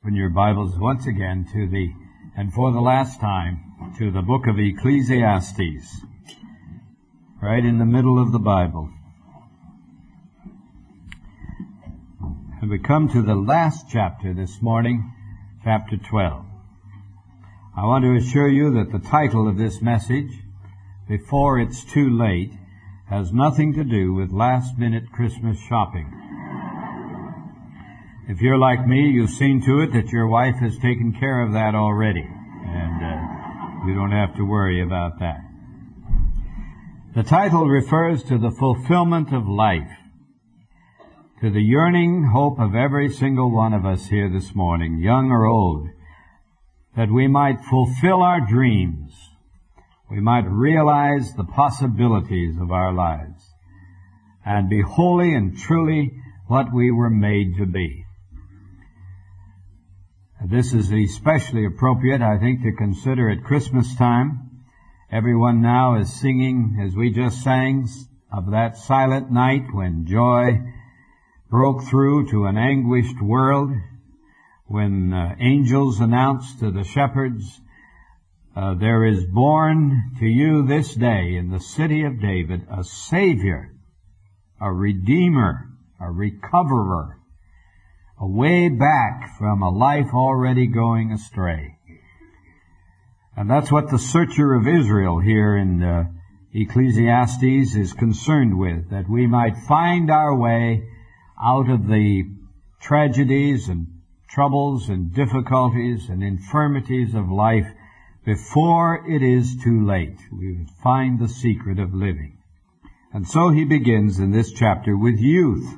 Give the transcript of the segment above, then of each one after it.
Open your Bibles once again and for the last time, to the book of Ecclesiastes, right in the middle of the Bible. And we come to the last chapter this morning, chapter 12. I want to assure you that the title of this message, Before It's Too Late, has nothing to do with last-minute Christmas shopping. If you're like me, you've seen to it that your wife has taken care of that already, and you don't have to worry about that. The title refers to the fulfillment of life, to the yearning hope of every single one of us here this morning, young or old, that we might fulfill our dreams, we might realize the possibilities of our lives, and be wholly and truly what we were made to be. This is especially appropriate, I think, to consider at Christmas time. Everyone now is singing, as we just sang, of that silent night when joy broke through to an anguished world, when angels announced to the shepherds, there is born to you this day in the city of David a Savior, a Redeemer, a Recoverer, a way back from a life already going astray. And that's what the searcher of Israel here in Ecclesiastes is concerned with, that we might find our way out of the tragedies and troubles and difficulties and infirmities of life before it is too late. We would find the secret of living. And so he begins in this chapter with youth.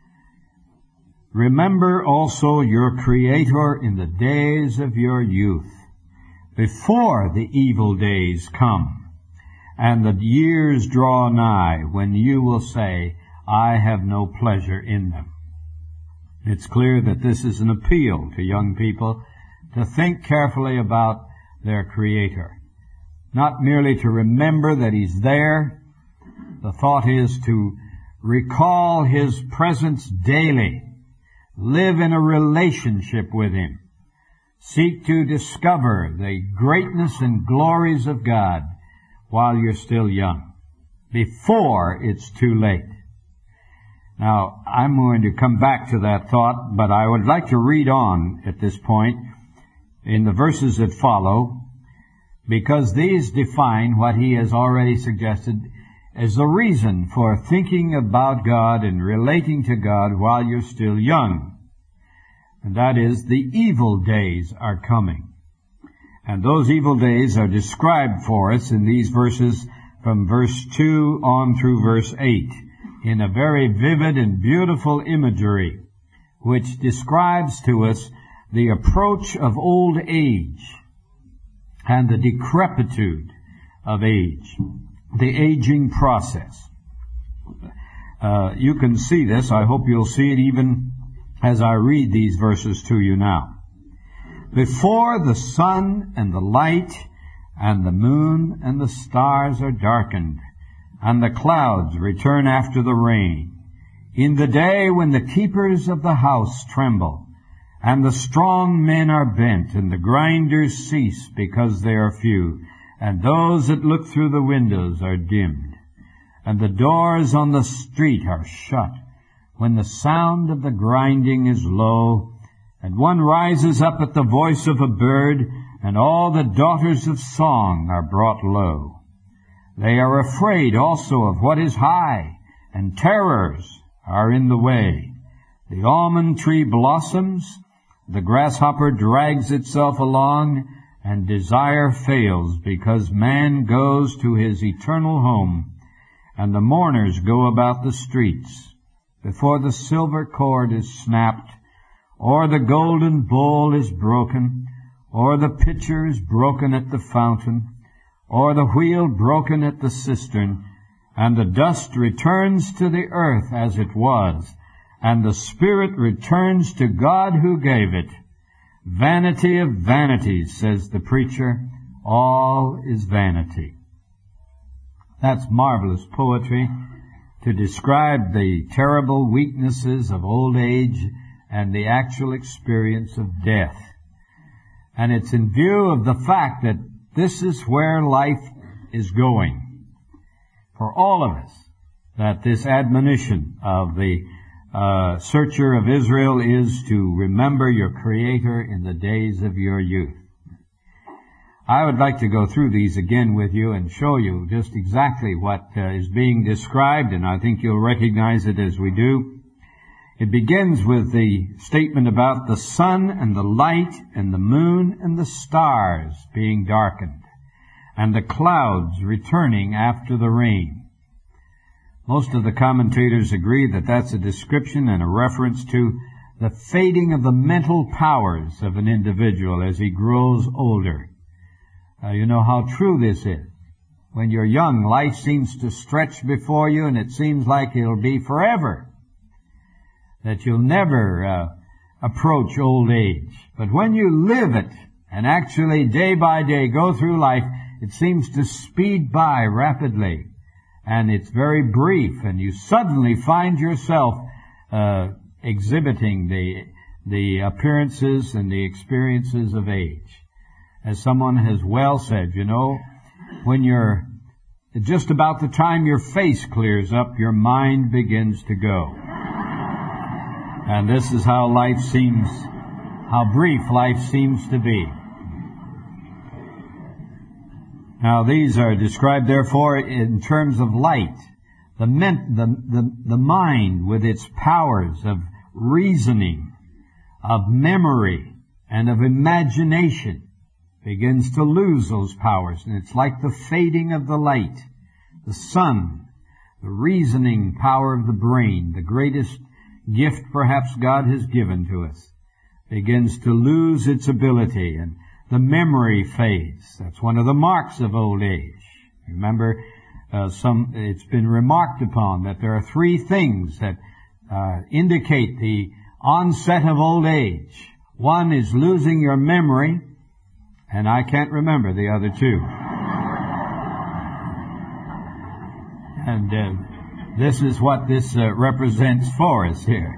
Remember also your Creator in the days of your youth, before the evil days come, and the years draw nigh, when you will say, I have no pleasure in them. It's clear that this is an appeal to young people to think carefully about their Creator, not merely to remember that He's there. The thought is to recall His presence daily. Live in a relationship with Him. Seek to discover the greatness and glories of God while you're still young, before it's too late. Now, I'm going to come back to that thought, but I would like to read on at this point in the verses that follow, because these define what he has already suggested as the reason for thinking about God and relating to God while you're still young. And that is, the evil days are coming. And those evil days are described for us in these verses from verse 2 on through verse 8 in a very vivid and beautiful imagery which describes to us the approach of old age and the decrepitude of age, the aging process. You can see this. I hope you'll see it even as I read these verses to you now. Before the sun and the light and the moon and the stars are darkened, and the clouds return after the rain, in the day when the keepers of the house tremble, and the strong men are bent, and the grinders cease because they are few, and those that look through the windows are dimmed, and the doors on the street are shut, when the sound of the grinding is low, and one rises up at the voice of a bird, and all the daughters of song are brought low. They are afraid also of what is high, and terrors are in the way. The almond tree blossoms, the grasshopper drags itself along, and desire fails because man goes to his eternal home, and the mourners go about the streets. Before the silver cord is snapped, or the golden bowl is broken, or the pitcher is broken at the fountain, or the wheel broken at the cistern, and the dust returns to the earth as it was, and the spirit returns to God who gave it. Vanity of vanities, says the preacher, all is vanity. That's marvelous poetry to describe the terrible weaknesses of old age and the actual experience of death. And it's in view of the fact that this is where life is going for all of us, that this admonition of the searcher of Israel is to remember your Creator in the days of your youth. I would like to go through these again with you and show you just exactly what is being described, and I think you'll recognize it as we do. It begins with the statement about the sun and the light and the moon and the stars being darkened, and the clouds returning after the rain. Most of the commentators agree that that's a description and a reference to the fading of the mental powers of an individual as he grows older. You know how true this is. When you're young, life seems to stretch before you, and it seems like it'll be forever, that you'll never approach old age. But when you live it, and actually day by day go through life, it seems to speed by rapidly, and it's very brief, and you suddenly find yourself exhibiting the appearances and the experiences of age. As someone has well said, you know, when you're just about the time your face clears up, your mind begins to go. And this is how brief life seems to be. Now these are described therefore in terms of light. The mind with its powers of reasoning, of memory, and of imagination begins to lose those powers, and it's like the fading of the light. The sun, the reasoning power of the brain, the greatest gift perhaps God has given to us, begins to lose its ability, and the memory fades. That's one of the marks of old age. Remember, it's been remarked upon that there are three things that indicate the onset of old age. One is losing your memory, and I can't remember the other two. And this is what this represents for us here.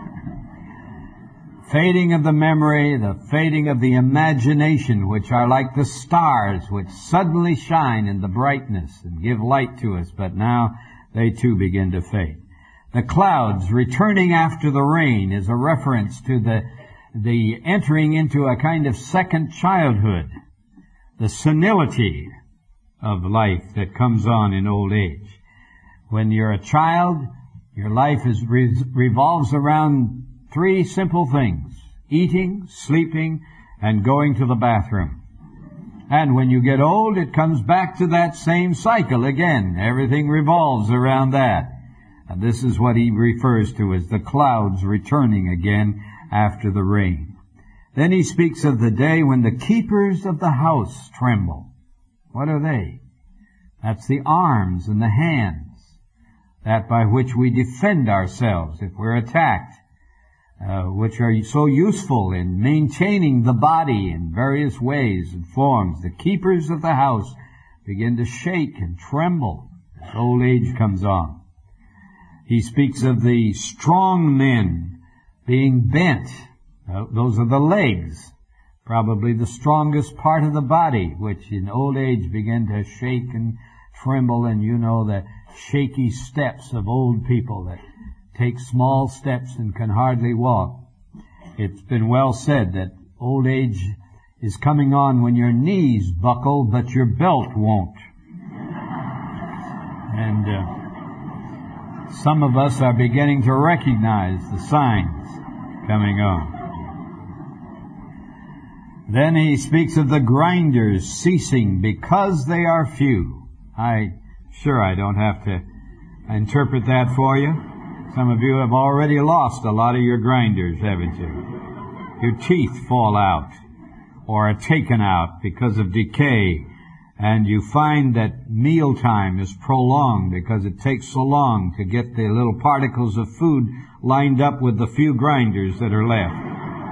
Fading of the memory, the fading of the imagination, which are like the stars which suddenly shine in the brightness and give light to us, but now they too begin to fade. The clouds returning after the rain is a reference to the entering into a kind of second childhood, the senility of life that comes on in old age. When you're a child, your life revolves around three simple things: eating, sleeping, and going to the bathroom. And when you get old, it comes back to that same cycle again. Everything revolves around that. And this is what he refers to as the clouds returning again after the rain. Then he speaks of the day when the keepers of the house tremble. What are they? That's the arms and the hands, that by which we defend ourselves if we're attacked, which are so useful in maintaining the body in various ways and forms. The keepers of the house begin to shake and tremble as old age comes on. He speaks of the strong men being bent. Those are the legs, probably the strongest part of the body, which in old age begin to shake and tremble, and you know the shaky steps of old people that take small steps and can hardly walk. It's been well said that old age is coming on when your knees buckle, but your belt won't. And some of us are beginning to recognize the signs coming on. Then he speaks of the grinders ceasing because they are few. I don't have to interpret that for you. Some of you have already lost a lot of your grinders, haven't you? Your teeth fall out or are taken out because of decay, and you find that mealtime is prolonged because it takes so long to get the little particles of food lined up with the few grinders that are left.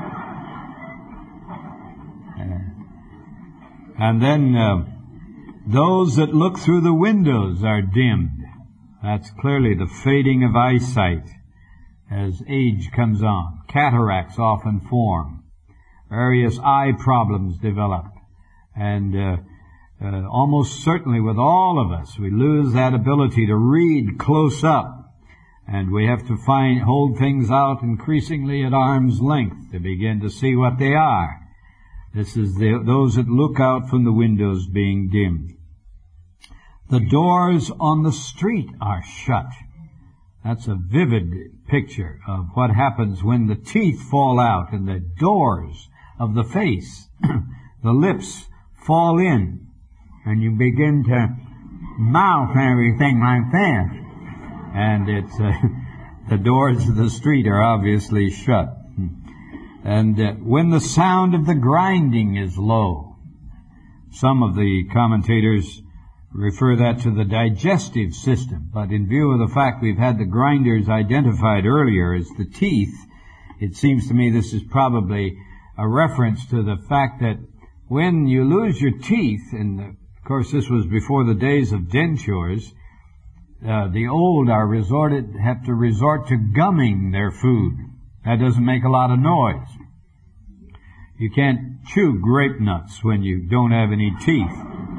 And then those that look through the windows are dimmed. That's clearly the fading of eyesight. as age comes on. Cataracts often form. Various eye problems develop. And almost certainly with all of us, we lose that ability to read close up. And we have to hold things out increasingly at arm's length to begin to see what they are. This is those that look out from the windows being dimmed. The doors on the street are shut. That's a vivid picture of what happens when the teeth fall out and the doors of the face, the lips fall in, and you begin to mouth everything like this. And it's the doors of the street are obviously shut. And when the sound of the grinding is low, some of the commentators refer that to the digestive system. But in view of the fact we've had the grinders identified earlier as the teeth, it seems to me this is probably a reference to the fact that when you lose your teeth, and of course this was before the days of dentures, the old have to resort to gumming their food. That doesn't make a lot of noise. You can't chew grape nuts when you don't have any teeth.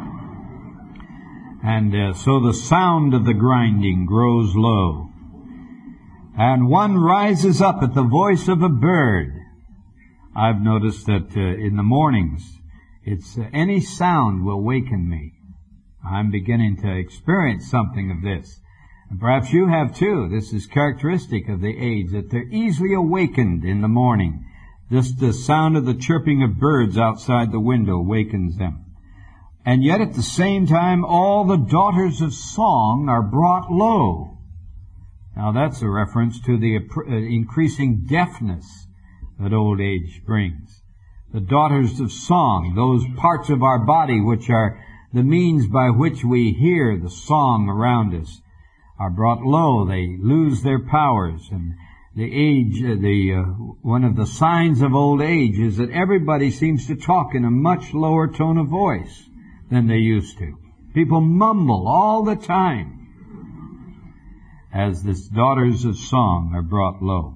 And so the sound of the grinding grows low. And one rises up at the voice of a bird. I've noticed that in the mornings, it's any sound will waken me. I'm beginning to experience something of this. And perhaps you have too. This is characteristic of the age, that they're easily awakened in the morning. Just the sound of the chirping of birds outside the window wakens them. And yet at the same time, all the daughters of song are brought low. Now that's a reference to the increasing deafness that old age brings. The daughters of song, those parts of our body which are the means by which we hear the song around us, are brought low. They lose their powers. And one of the signs of old age is that everybody seems to talk in a much lower tone of voice than they used to. People mumble all the time as the daughters of song are brought low.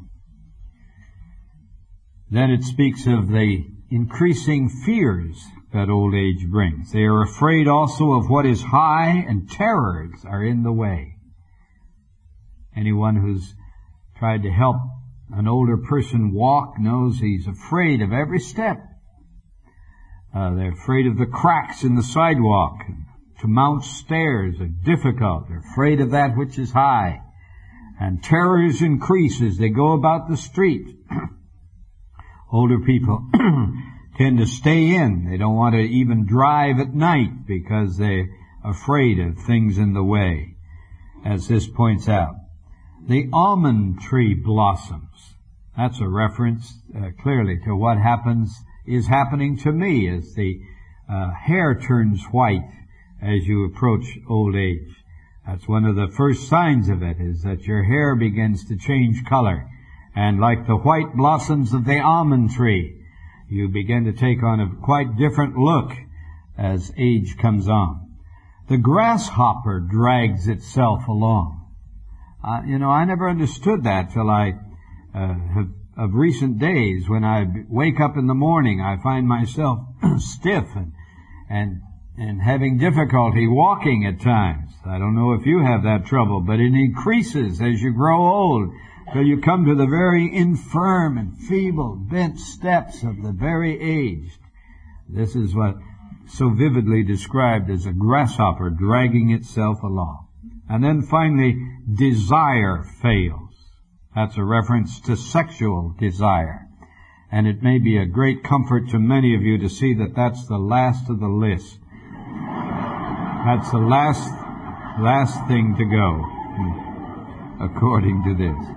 Then it speaks of the increasing fears that old age brings. They are afraid also of what is high, and terrors are in the way. Anyone who's tried to help an older person walk knows he's afraid of every step. They're afraid of the cracks in the sidewalk. To mount stairs are difficult. They're afraid of that which is high. And terrors increase as they go about the street. Older people tend to stay in. They don't want to even drive at night because they're afraid of things in the way, as this points out. The almond tree blossoms. That's a reference clearly to what is happening to me as the hair turns white as you approach old age. That's one of the first signs of it, is that your hair begins to change color. And like the white blossoms of the almond tree, you begin to take on a quite different look as age comes on. The grasshopper drags itself along. I never understood that till of recent days. When I wake up in the morning, I find myself stiff and having difficulty walking at times. I don't know if you have that trouble, but it increases as you grow old, till you come to the very infirm and feeble, bent steps of the very aged. This is what so vividly described as a grasshopper dragging itself along. And then finally, desire fails. That's a reference to sexual desire. And it may be a great comfort to many of you to see that that's the last of the list. That's the last thing to go, according to this.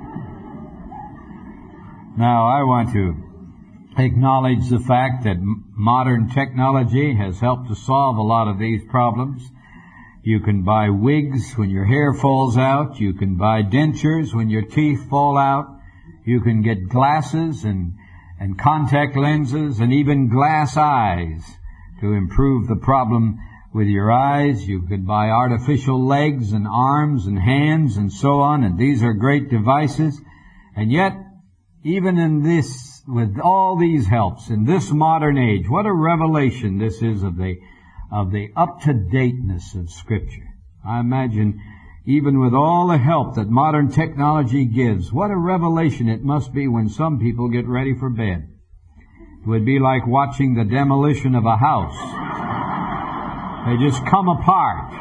Now, I want to acknowledge the fact that modern technology has helped to solve a lot of these problems. You can buy wigs when your hair falls out. You can buy dentures when your teeth fall out. You can get glasses and contact lenses and even glass eyes to improve the problem with your eyes. You could buy artificial legs and arms and hands and so on, and these are great devices. And yet, even in this, with all these helps, in this modern age, what a revelation this is of the up-to-dateness of Scripture. I imagine, even with all the help that modern technology gives, what a revelation it must be when some people get ready for bed. It would be like watching the demolition of a house. They just come apart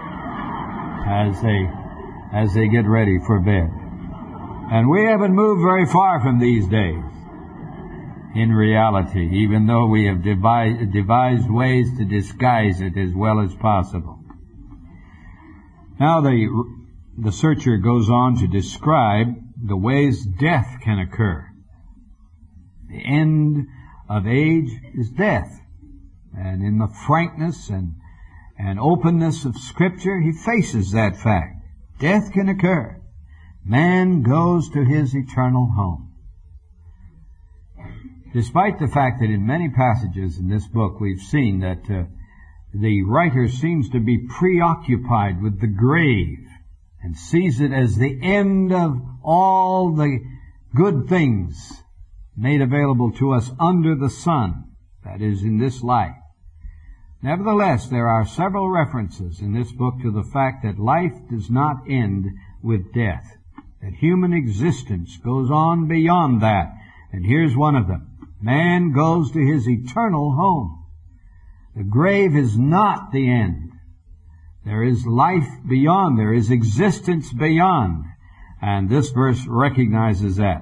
as they get ready for bed. And we haven't moved very far from these days, in reality, even though we have devised ways to disguise it as well as possible. Now the searcher goes on to describe the ways death can occur. The end of age is death. And in the frankness and openness of Scripture, he faces that fact. Death can occur. Man goes to his eternal home. Despite the fact that in many passages in this book we've seen that the writer seems to be preoccupied with the grave and sees it as the end of all the good things made available to us under the sun, that is, in this life. Nevertheless, there are several references in this book to the fact that life does not end with death, that human existence goes on beyond that. And here's one of them. Man goes to his eternal home. The grave is not the end. There is life beyond. There is existence beyond. And this verse recognizes that.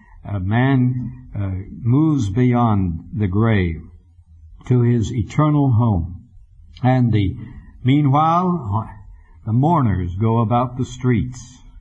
Man moves beyond the grave to his eternal home. And meanwhile, the mourners go about the streets.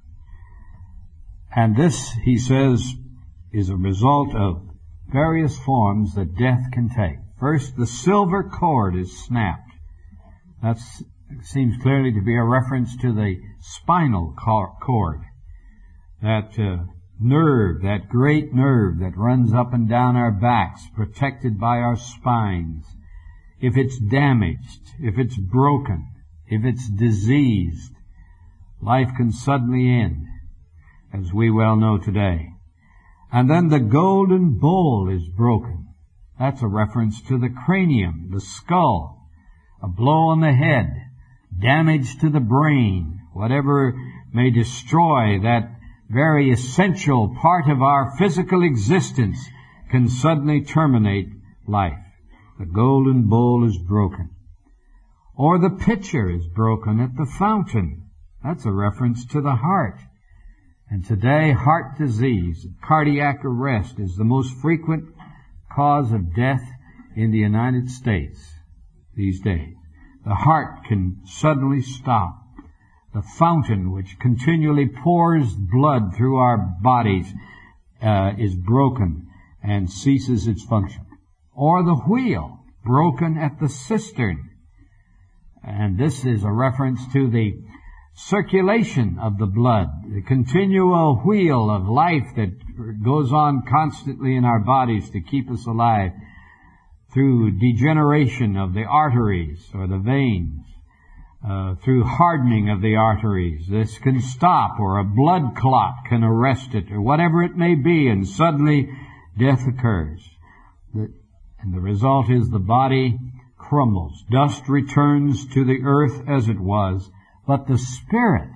And this, he says, is a result of various forms that death can take. First, the silver cord is snapped. That seems clearly to be a reference to the spinal cord. That nerve, that great nerve that runs up and down our backs, protected by our spines. If it's damaged, if it's broken, if it's diseased, life can suddenly end, as we well know today. And then the golden bowl is broken. That's a reference to the cranium, the skull, a blow on the head, damage to the brain, whatever may destroy that very essential part of our physical existence can suddenly terminate life. The golden bowl is broken. Or the pitcher is broken at the fountain. That's a reference to the heart. And today, heart disease, cardiac arrest is the most frequent cause of death in the United States these days. The heart can suddenly stop. The fountain, which continually pours blood through our bodies, is broken and ceases its function. Or the wheel, broken at the cistern. And this is a reference to the circulation of the blood, the continual wheel of life that goes on constantly in our bodies to keep us alive through degeneration of the arteries or the veins, through hardening of the arteries. This can stop, or a blood clot can arrest it, or whatever it may be, and suddenly death occurs. And the result is the body crumbles. Dust returns to the earth as it was, but the spirit,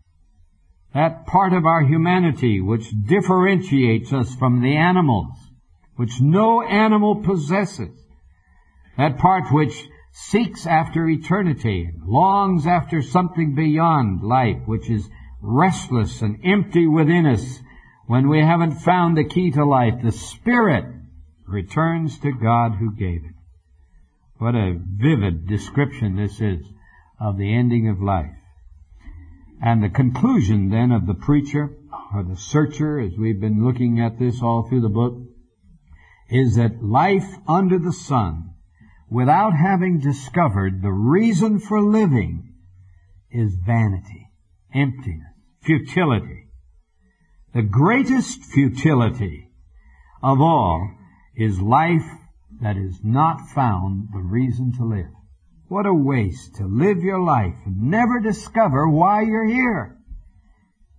that part of our humanity which differentiates us from the animals, which no animal possesses, that part which seeks after eternity, longs after something beyond life, which is restless and empty within us when we haven't found the key to life, the spirit returns to God who gave it. What a vivid description this is of the ending of life. And the conclusion then of the preacher, or the searcher, as we've been looking at this all through the book, is that life under the sun, without having discovered the reason for living, is vanity, emptiness, futility. The greatest futility of all is life that has not found the reason to live. What a waste to live your life and never discover why you're here.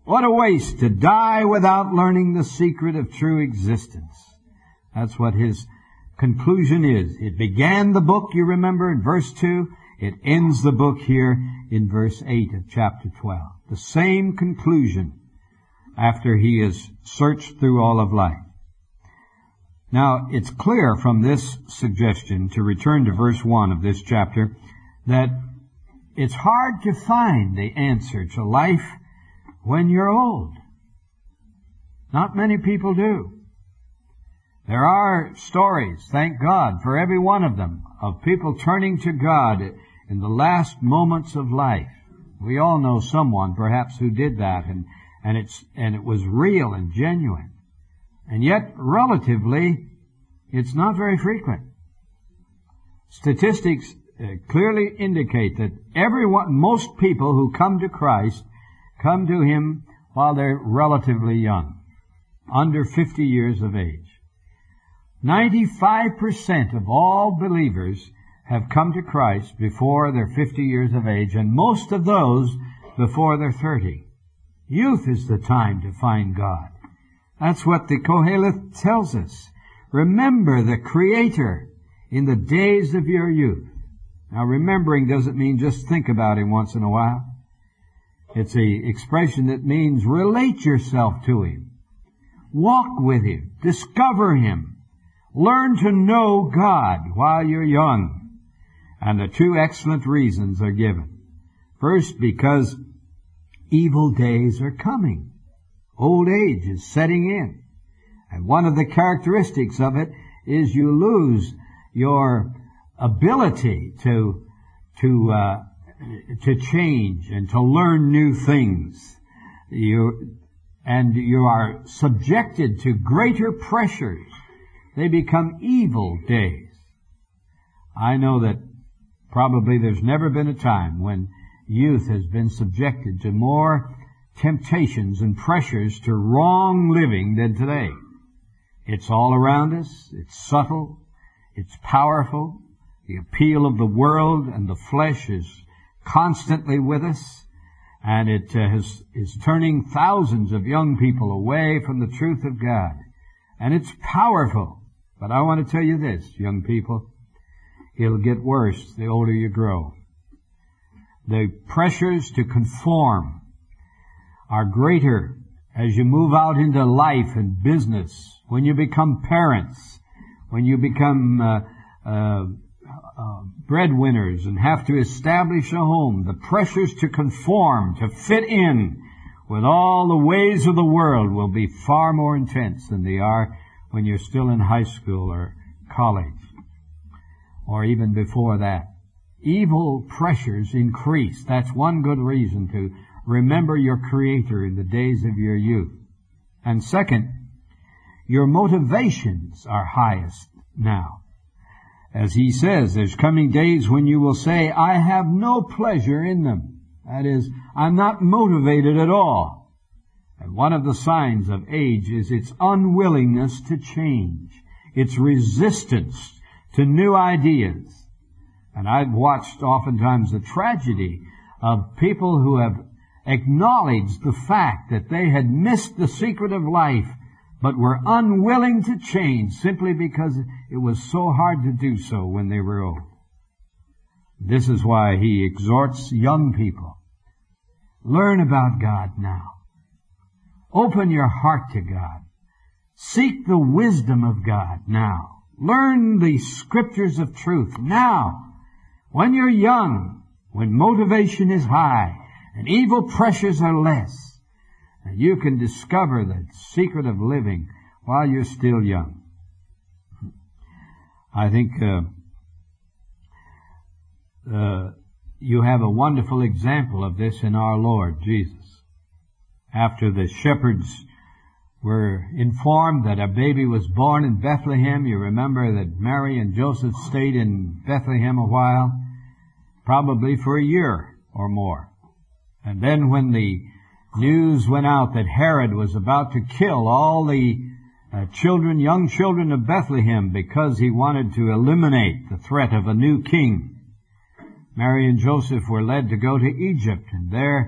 What a waste to die without learning the secret of true existence. That's what his conclusion is. It began the book, you remember, in verse 2. It ends the book here in verse 8 of chapter 12. The same conclusion after he has searched through all of life. Now, it's clear from this suggestion, to return to verse 1 of this chapter, that it's hard to find the answer to life when you're old. Not many people do. There are stories, thank God, for every one of them, of people turning to God in the last moments of life. We all know someone, perhaps, who did that, and it was real and genuine. And yet, relatively, it's not very frequent. Statistics clearly indicate that most people who come to Christ come to Him while they're relatively young, under 50 years of age. 95% of all believers have come to Christ before they're 50 years of age, and most of those before they're 30. Youth is the time to find God. That's what the Koheleth tells us. Remember the Creator in the days of your youth. Now, remembering doesn't mean just think about Him once in a while. It's an expression that means relate yourself to Him. Walk with Him. Discover Him. Learn to know God while you're young. And the two excellent reasons are given. First, because evil days are coming. Old age is setting in. And one of the characteristics of it is you lose your ability to change and to learn new things. You are subjected to greater pressures. They become evil days. I know that probably there's never been a time when youth has been subjected to more temptations and pressures to wrong living than today. It's all around us. It's subtle. It's powerful. The appeal of the world and the flesh is constantly with us, and it is turning thousands of young people away from the truth of God. And it's powerful. But I want to tell you this, young people, it'll get worse the older you grow. The pressures to conform are greater as you move out into life and business, when you become parents, when you become breadwinners and have to establish a home. The pressures to conform, to fit in with all the ways of the world will be far more intense than they are when you're still in high school or college, or even before that. Evil pressures increase. That's one good reason to remember your Creator in the days of your youth. And second, your motivations are highest now. As he says, there's coming days when you will say, I have no pleasure in them. That is, I'm not motivated at all. And one of the signs of age is its unwillingness to change, its resistance to new ideas. And I've watched oftentimes the tragedy of people who have acknowledged the fact that they had missed the secret of life, but were unwilling to change simply because it was so hard to do so when they were old. This is why he exhorts young people. Learn about God now. Open your heart to God. Seek the wisdom of God now. Learn the scriptures of truth now. When you're young, when motivation is high and evil pressures are less, and you can discover the secret of living while you're still young. I think you have a wonderful example of this in our Lord Jesus. After the shepherds were informed that a baby was born in Bethlehem, you remember that Mary and Joseph stayed in Bethlehem a while, probably for a year or more. And then when the news went out that Herod was about to kill all the young children of Bethlehem because he wanted to eliminate the threat of a new king, Mary and Joseph were led to go to Egypt, and there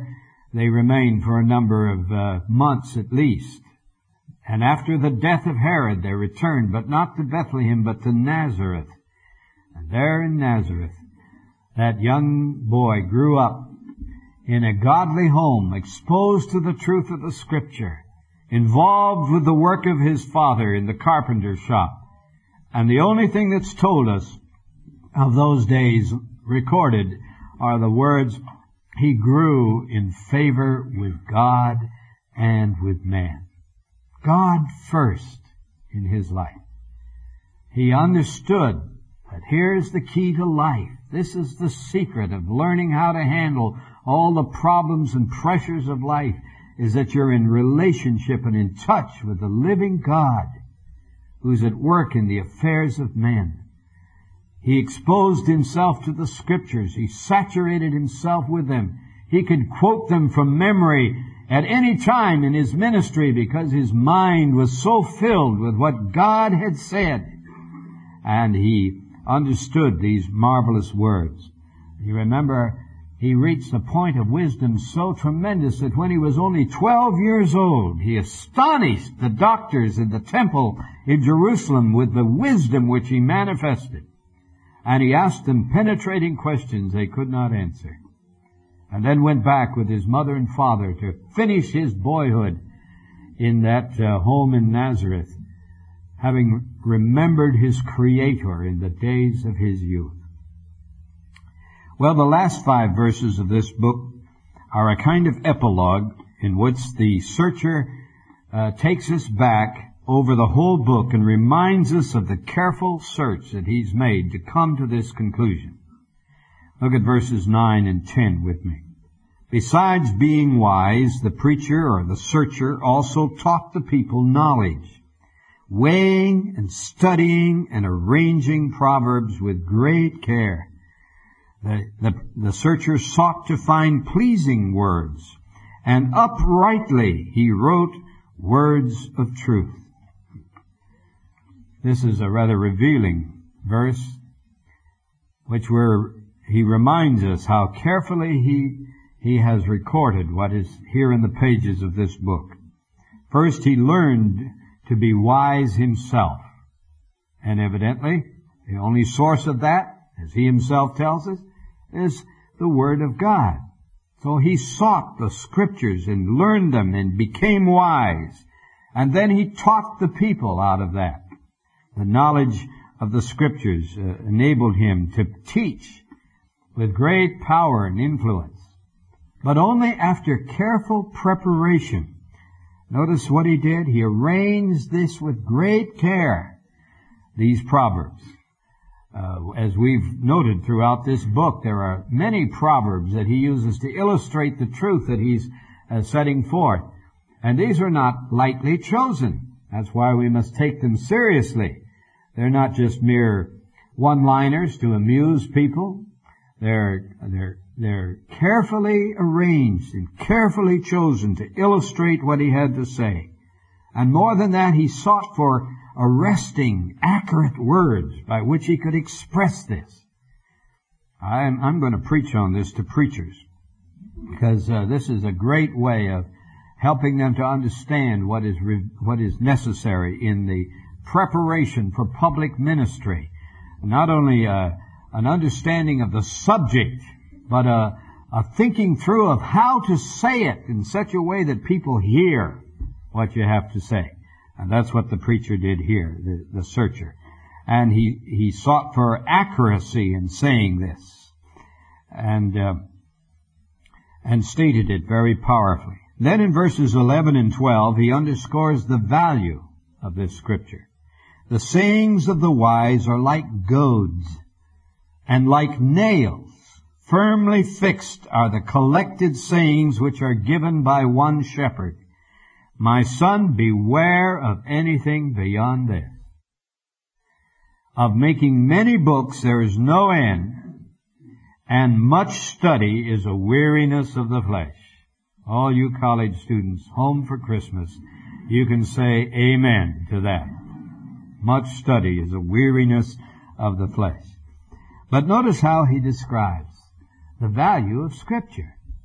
They remained for a number of months at least. And after the death of Herod, they returned, but not to Bethlehem, but to Nazareth. And there in Nazareth, that young boy grew up in a godly home, exposed to the truth of the Scripture, involved with the work of his father in the carpenter's shop. And the only thing that's told us of those days recorded are the words, he grew in favor with God and with man. God first in his life. He understood that here's the key to life. This is the secret of learning how to handle all the problems and pressures of life, is that you're in relationship and in touch with the living God who's at work in the affairs of men. He exposed himself to the Scriptures. He saturated himself with them. He could quote them from memory at any time in his ministry because his mind was so filled with what God had said. And he understood these marvelous words. You remember, he reached a point of wisdom so tremendous that when he was only 12 years old, he astonished the doctors in the temple in Jerusalem with the wisdom which he manifested. And he asked them penetrating questions they could not answer. And then went back with his mother and father to finish his boyhood in that home in Nazareth, having remembered his Creator in the days of his youth. Well, the last 5 verses of this book are a kind of epilogue in which the searcher takes us back over the whole book and reminds us of the careful search that he's made to come to this conclusion. Look at verses 9 and 10 with me. Besides being wise, the preacher or the searcher also taught the people knowledge, weighing and studying and arranging Proverbs with great care. The searcher sought to find pleasing words, and uprightly he wrote words of truth. This is a rather revealing verse, he reminds us how carefully he has recorded what is here in the pages of this book. First, he learned to be wise himself. And evidently, the only source of that, as he himself tells us, is the Word of God. So he sought the Scriptures and learned them and became wise. And then he taught the people out of that. The knowledge of the Scriptures enabled him to teach with great power and influence, but only after careful preparation. Notice what he did. He arranged this with great care, these Proverbs. As we've noted throughout this book, there are many Proverbs that he uses to illustrate the truth that he's setting forth. And these are not lightly chosen. That's why we must take them seriously. They're not just mere one-liners to amuse people. They're carefully arranged and carefully chosen to illustrate what he had to say. And more than that, he sought for arresting, accurate words by which he could express this. I'm going to preach on this to preachers because this is a great way of helping them to understand what is necessary in the preparation for public ministry. Not only an understanding of the subject, but a thinking through of how to say it in such a way that people hear what you have to say. And that's what the preacher did here, the searcher. And he sought for accuracy in saying this, and stated it very powerfully. Then in verses 11 and 12, he underscores the value of this Scripture. The sayings of the wise are like goads, and like nails, firmly fixed are the collected sayings which are given by one shepherd. My son, beware of anything beyond this. Of making many books there is no end, and much study is a weariness of the flesh. All you college students home for Christmas, you can say amen to that. Much study is a weariness of the flesh. But notice how he describes the value of Scripture.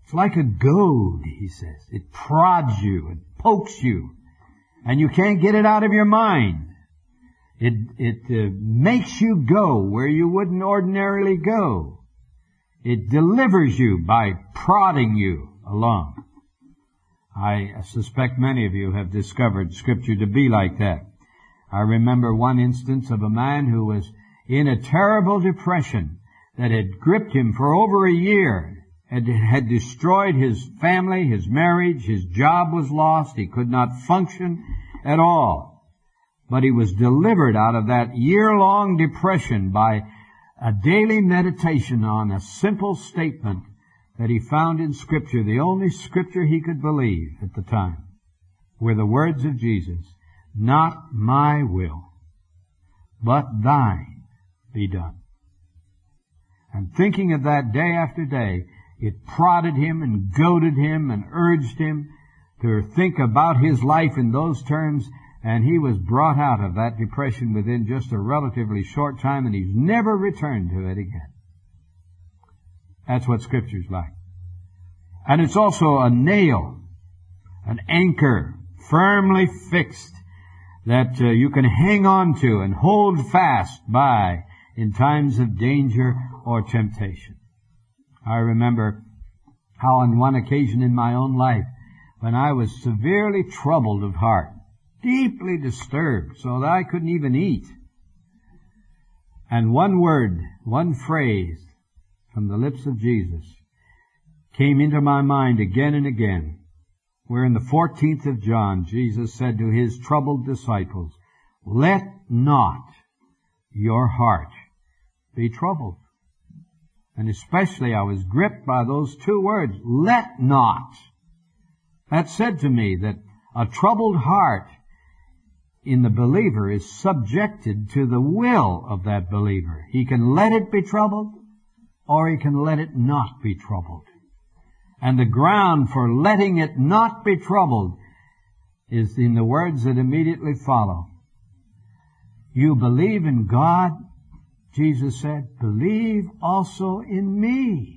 It's like a goad, he says. It prods you, it pokes you, and you can't get it out of your mind. It makes you go where you wouldn't ordinarily go. It delivers you by prodding you along. I suspect many of you have discovered Scripture to be like that. I remember one instance of a man who was in a terrible depression that had gripped him for over a year. Had destroyed his family, his marriage, his job was lost, he could not function at all. But he was delivered out of that year-long depression by a daily meditation on a simple statement that he found in Scripture, the only Scripture he could believe at the time, were the words of Jesus, "Not my will, but thine be done." And thinking of that day after day, it prodded him and goaded him and urged him to think about his life in those terms, and he was brought out of that depression within just a relatively short time, and he's never returned to it again. That's what Scripture's like. And it's also a nail, an anchor, firmly fixed, that you can hang on to and hold fast by in times of danger or temptation. I remember how on one occasion in my own life, when I was severely troubled of heart, deeply disturbed so that I couldn't even eat, and one word, one phrase from the lips of Jesus came into my mind again and again, where in the 14th of John, Jesus said to his troubled disciples, "Let not your heart be troubled." And especially I was gripped by those two words, "let not." That said to me that a troubled heart in the believer is subjected to the will of that believer. He can let it be troubled, or he can let it not be troubled. And the ground for letting it not be troubled is in the words that immediately follow. "You believe in God," Jesus said, "believe also in me.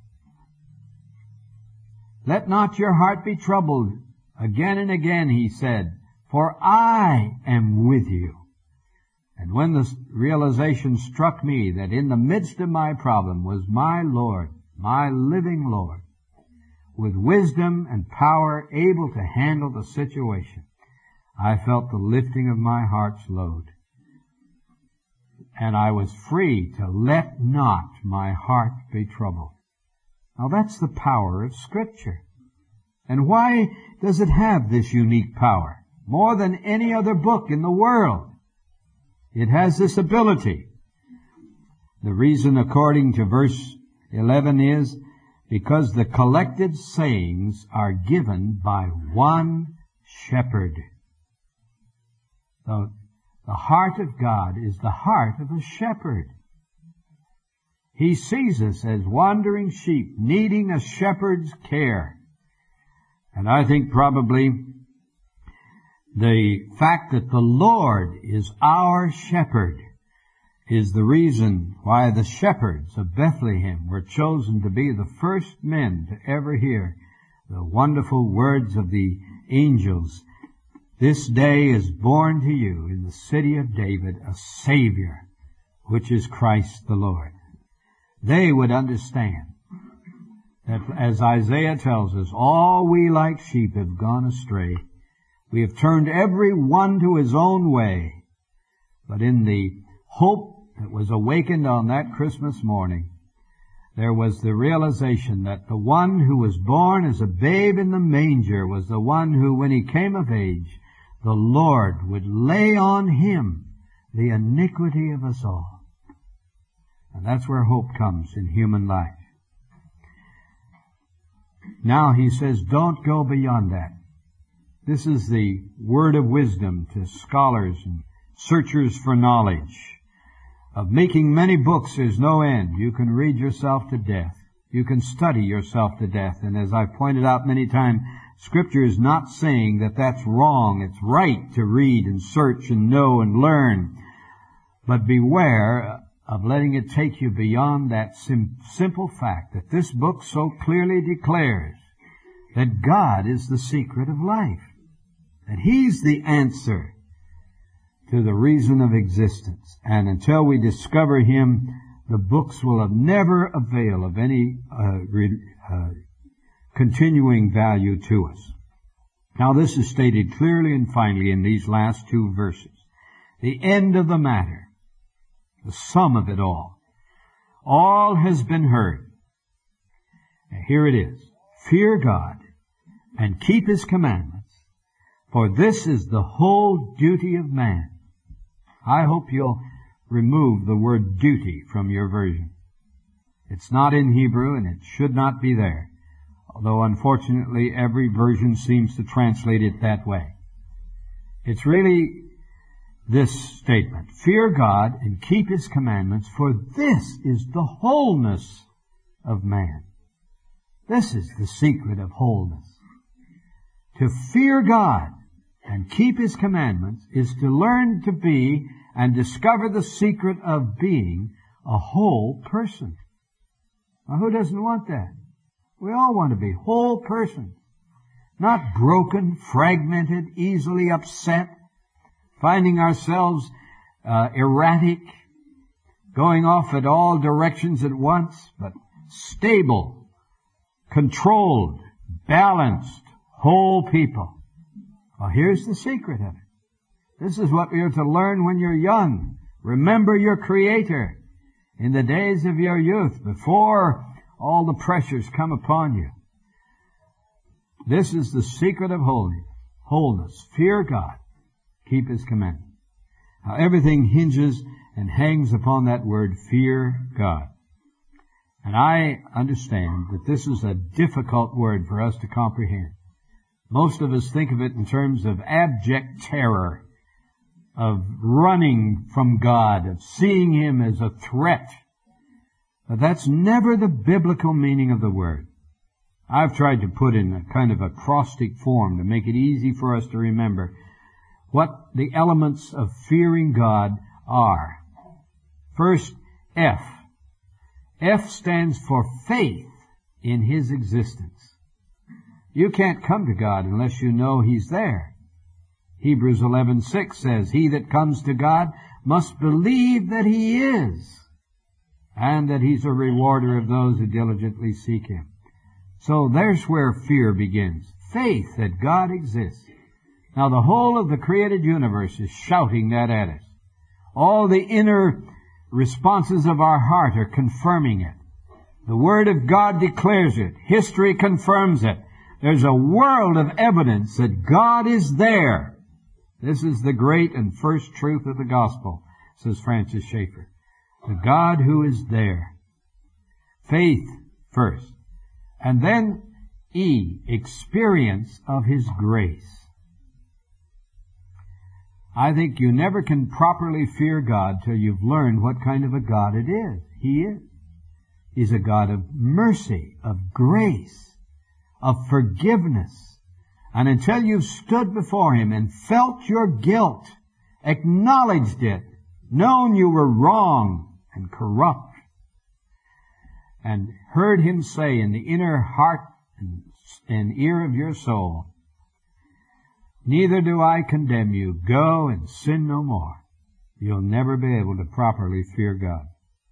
Let not your heart be troubled." Again and again he said, "For I am with you." And when the realization struck me that in the midst of my problem was my Lord, my living Lord, with wisdom and power able to handle the situation, I felt the lifting of my heart's load. And I was free to let not my heart be troubled. Now that's the power of Scripture. And why does it have this unique power? More than any other book in the world, it has this ability. The reason, according to verse 11, is because the collected sayings are given by one shepherd. The heart of God is the heart of a shepherd. He sees us as wandering sheep, needing a shepherd's care. And I think probably the fact that the Lord is our shepherd is the reason why the shepherds of Bethlehem were chosen to be the first men to ever hear the wonderful words of the angels. "This day is born to you in the city of David a Savior, which is Christ the Lord." They would understand that, as Isaiah tells us, all we like sheep have gone astray. We have turned every one to his own way. But in the hope that was awakened on that Christmas morning, there was the realization that the one who was born as a babe in the manger was the one who, when he came of age, the Lord would lay on him the iniquity of us all. And that's where hope comes in human life. Now he says, don't go beyond that. This is the word of wisdom to scholars and searchers for knowledge. Of making many books there's no end. You can read yourself to death. You can study yourself to death. And as I've pointed out many times, Scripture is not saying that that's wrong. It's right to read and search and know and learn. But beware of letting it take you beyond that simple fact that this book so clearly declares that God is the secret of life, that He's the answer to the reason of existence. And until we discover Him, the books will have never avail of any continuing value to us. Now this is stated clearly and finally in these last two verses. The end of the matter, the sum of it all. All has been heard. And here it is. Fear God and keep His commandments, for this is the whole duty of man. I hope you'll remove the word duty from your version. It's not in Hebrew and it should not be there, although unfortunately every version seems to translate it that way. It's really this statement, fear God and keep His commandments, for this is the wholeness of man. This is the secret of wholeness. To fear God and keep His commandments is to learn to be and discover the secret of being a whole person. Now, who doesn't want that? We all want to be whole persons. Not broken, fragmented, easily upset, finding ourselves erratic, going off at all directions at once, but stable, controlled, balanced, whole people. Well, here's the secret of it. This is what you're to learn when you're young. Remember your Creator in the days of your youth, before all the pressures come upon you. This is the secret of wholeness. Fear God. Keep His commandments. Now everything hinges and hangs upon that word, fear God. And I understand that this is a difficult word for us to comprehend. Most of us think of it in terms of abject terror, of running from God, of seeing Him as a threat. But that's never the biblical meaning of the word. I've tried to put in a kind of acrostic form to make it easy for us to remember what the elements of fearing God are. First, F. F stands for faith in His existence. You can't come to God unless you know He's there. Hebrews 11:6 says, He that comes to God must believe that He is, and that He's a rewarder of those who diligently seek Him. So there's where fear begins. Faith that God exists. Now the whole of the created universe is shouting that at us. All the inner responses of our heart are confirming it. The Word of God declares it. History confirms it. There's a world of evidence that God is there. This is the great and first truth of the gospel, says Francis Schaeffer. The God who is there. Faith first. And then E, experience of His grace. I think you never can properly fear God till you've learned what kind of a God it is. He is. He's a God of mercy, of grace, of forgiveness. And until you've stood before Him and felt your guilt, acknowledged it, known you were wrong and corrupt, and heard Him say in the inner heart and ear of your soul, neither do I condemn you. Go and sin no more. You'll never be able to properly fear God.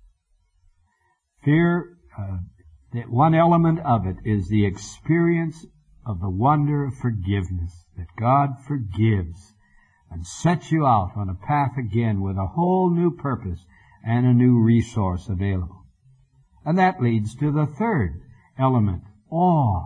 Fear, that one element of it is the experience of the wonder of forgiveness, that God forgives and sets you out on a path again with a whole new purpose and a new resource available. And that leads to the third element, awe.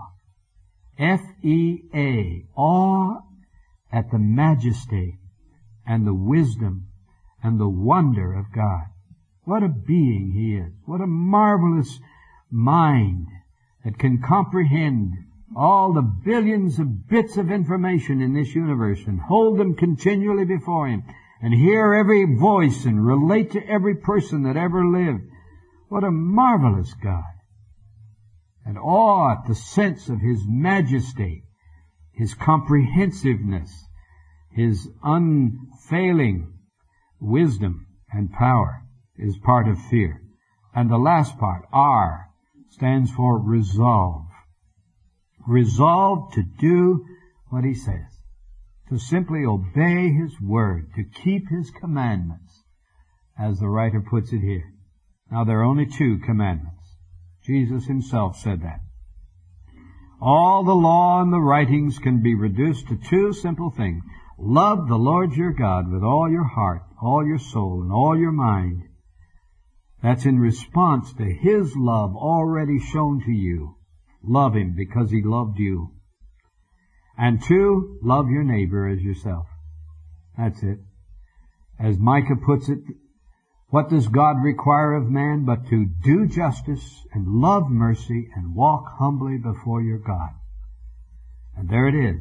F-E-A, awe at the majesty and the wisdom and the wonder of God. What a being He is. What a marvelous mind that can comprehend all the billions of bits of information in this universe and hold them continually before Him and hear every voice and relate to every person that ever lived. What a marvelous God. And awe at the sense of His majesty, His comprehensiveness, His unfailing wisdom and power. is part of fear. And the last part, R, stands for resolve. Resolve to do what he says, to simply obey his word, to keep his commandments, as the writer puts it here. Now, there are only 2 commandments. Jesus himself said that. All the law and the writings can be reduced to 2 simple things. Love the Lord your God with all your heart, all your soul, and all your mind. That's in response to his love already shown to you. Love him because he loved you. And 2, love your neighbor as yourself. That's it. As Micah puts it, what does God require of man but to do justice and love mercy and walk humbly before your God? And there it is.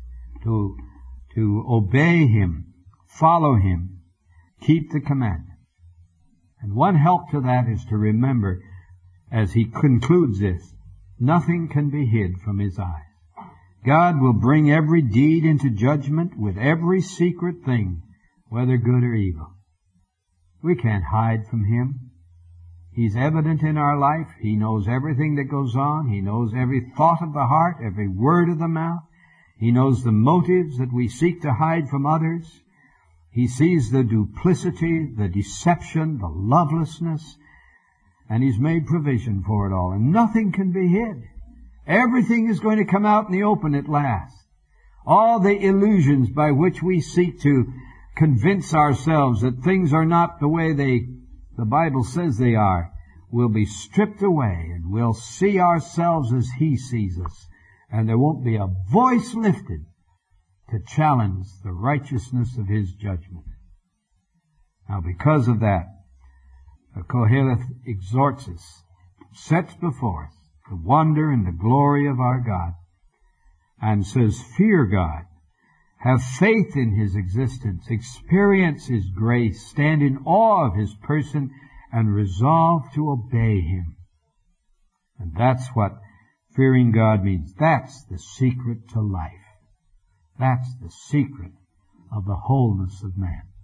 To obey him, follow him, keep the commandments. And one help to that is to remember, as he concludes this, nothing can be hid from his eyes. God will bring every deed into judgment with every secret thing, whether good or evil. We can't hide from him. He's evident in our life. He knows everything that goes on. He knows every thought of the heart, every word of the mouth. He knows the motives that we seek to hide from others. He sees the duplicity, the deception, the lovelessness, and he's made provision for it all. And nothing can be hid. Everything is going to come out in the open at last. All the illusions by which we seek to convince ourselves that things are not the way the Bible says they are, will be stripped away, and we'll see ourselves as he sees us. And there won't be a voice lifted to challenge the righteousness of his judgment. Now, because of that, the Koheleth exhorts us, sets before us the wonder and the glory of our God, and says, fear God, have faith in his existence, experience his grace, stand in awe of his person, and resolve to obey him. And that's what fearing God means. That's the secret to life. That's the secret of the wholeness of man.